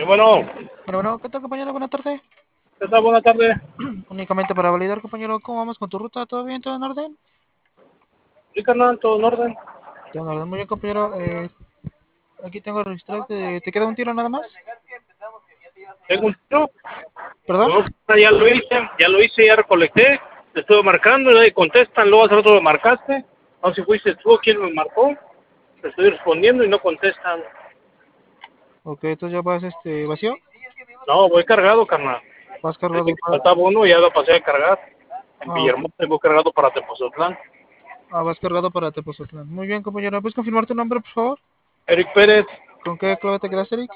Bueno, Bueno, ¿qué tal, compañero? Buenas tardes. ¿qué tal? Buenas tardes. Únicamente para validar, compañero, ¿cómo vamos con tu ruta? ¿Todo bien? ¿Todo en orden? Sí, carnal, todo en orden. Todo en orden. Muy bien, compañero. Aquí tengo registrado que te queda un tiro nada más. Tengo un tiro. ¿Perdón? No, ya recolecté. Te estuve marcando y nadie contestan. Luego hace rato me marcaste. No sé si fuiste tú quien me marcó. Te estoy respondiendo y no contestan. Ok, entonces ya vas vacío. No, voy cargado, carnal. Vas Desde cargado que para... faltaba uno ya lo pasé a cargar. En Ah, ok. Villahermosa tengo cargado para Tepozotlán. Vas cargado para Tepozotlán. Muy bien, compañero. ¿Puedes confirmar tu nombre, por favor? Eric Pérez. ¿Con qué clave te quedas, Eric?